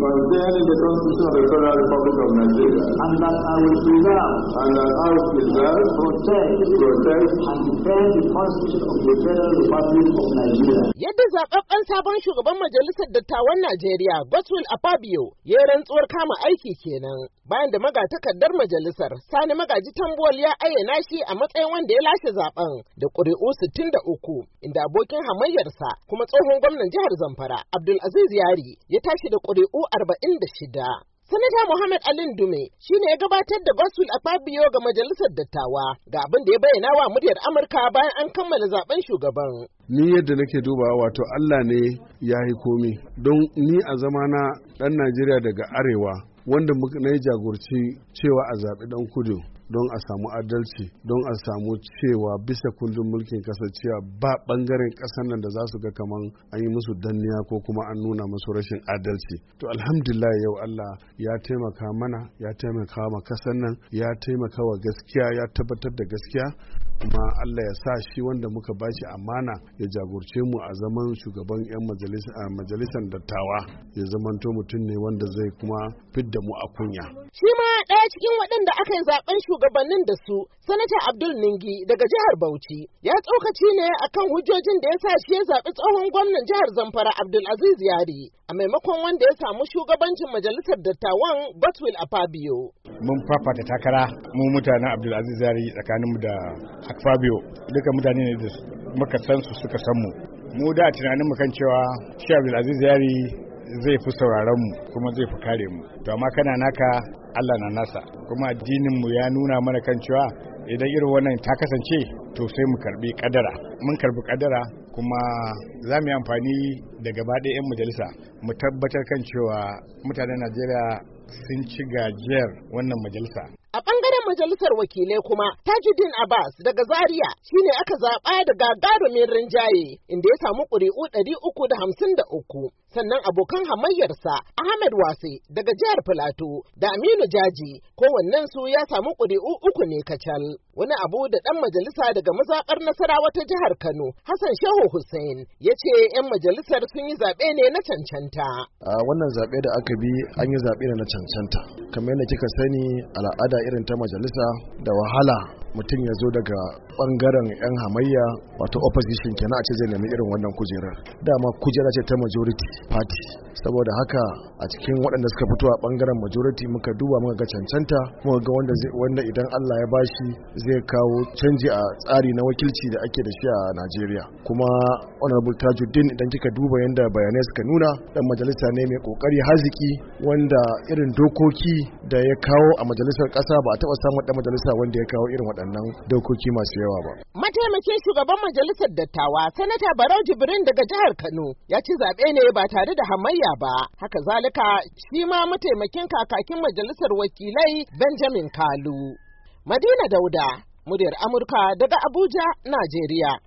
contained in the Constitution of the Federal Republic of Nigeria, and that I will preserve, protect, and defend the Constitution of the Federal Republic of Nigeria. Yadda zababben sabon shugaban majalisar dattawan Najeriya, Godswill Akpabio, ya rantsuwar kama aiki kenan. Bayan da magatakardar majalisar, Sani Magaji Tambuwal ya ayyana shi a matsayin wanda ya lashe zaben da ƙuri'u 63, inda abokin hamayyarsa kuma tsohon gwamnan jihar Zamfara, Abdulaziz Yari, ya tashi da ƙuri'u 46. Sanata Muhammad Ali Dume shi ne ya gabatar da Godswill Akpabio ga majalisar dattawa ga abin da ya bayyana wa muryar Amurka bayan an kammala zaben shugaban. Ni yadda nake dubawa wato Allah ne ya yi komi, don ni a zamana ɗan Najeriya daga arewa wanda na yi jagorci cewa a zaɓi ɗan kudu don a samu adalci, don a samu cewa bisa kundin mulkin ƙasar cewa ba ɓangaren ƙasar nan da za su ga kaman an yi musu danniya ko kuma an nuna musu rashin adalci. To alhamdulillah yau Allah ya taimaka mana, ya taimaka ma ƙasar nan, ya taimaka wa gaskiya, ya tabbatar da gaskiya, kuma Allah ya sa shi wanda muka bashi amana ya jagorce mu a zaman shugaban 'yan majalisar dattawa ya zamanto mutum ne wanda zai kuma fidda mu a kunya. Shi ma ɗaya cikin waɗanda aka yi zaben shugabannin da su, Sanata Abdul Ningi daga jihar Bauchi, ya tsokaci ne akan hujjojin da ya sa shi ya zaɓi tsohon gwamnan jihar Zamfara Abdulaziz Yari a maimakon wanda ya samu shugabancin majalisar dattawan Godswill Akpabio. Mun fafata takara mu mutanen Abdulaziz Yari tsakaninmu da Akpabio, duka mutane ne da muka san su suka san mu. Mu da tunanin mu kan cewa shi Abdulaziz Yari zai fi sauraron mu kuma zai fi kare mu. To amma kana naka Allah na nasa, kuma addinin mu ya nuna mana kan cewa idan irin wannan ta kasance to sai mu karbi kadara. Mun karbi kadara kuma za mu yi amfani da gaba ɗaya 'yan majalisa mu tabbatar kan cewa mutanen Najeriya sun ci gajiyar wannan majalisa. A ɓangaren majalisar wakilai kuma, Tajuddin Abbas daga Zaria shine aka zaɓa da gagarumin rinjaye inda ya samu ƙuri'u 353. Sannan abokan hamayyarsa Ahmed Wase daga jihar Filato da Aminu Jaji kowannensu ya samu ƙuri'u 3 ne kacal. Wani abu da ɗan majalisa daga mazaɓar Nasarawa ta jihar Kano, Hassan Shehu Hussein, ya ce 'yan majalisar sun yi zaɓe ne na cancanta. Wannan zaɓe da aka bi an yi zaɓe ne na cancanta. Kamar yadda kika sani al'ada irin ta majalisa da wahala mutum ya zo daga bangaren 'yan hamayya wato opposition kenan a ce zai nemi irin wannan kujerar. Dama kujera ce ta majority party, saboda haka a cikin waɗanda suka fito a bangaren majority muka duba muka ga cancanta, muka ga wanda idan Allah ya bashi zai kawo canji a tsari na wakilci da ake da shi a Najeriya. Kuma honorable Tajuddin idan kika duba yanda bayanai suka nuna dan majalisa ne mai kokari haziki wanda irin dokoki da ya kawo a majalisar ƙasa ba a taɓa samun dan majalisa wanda ya kawo irin waɗannan dokoki masu yawa ba. Mataimakin shugaban majalisar dattawa Sanata Barau Jibrin daga jihar Kano ya ci zaɓe ne ba tare da hamayya ba. Haka zalika shi ma mataimakin kakakin majalisar wakilai Benjamin Kalu. Madina Dauda, muryar Amurka daga Abuja, Najeriya.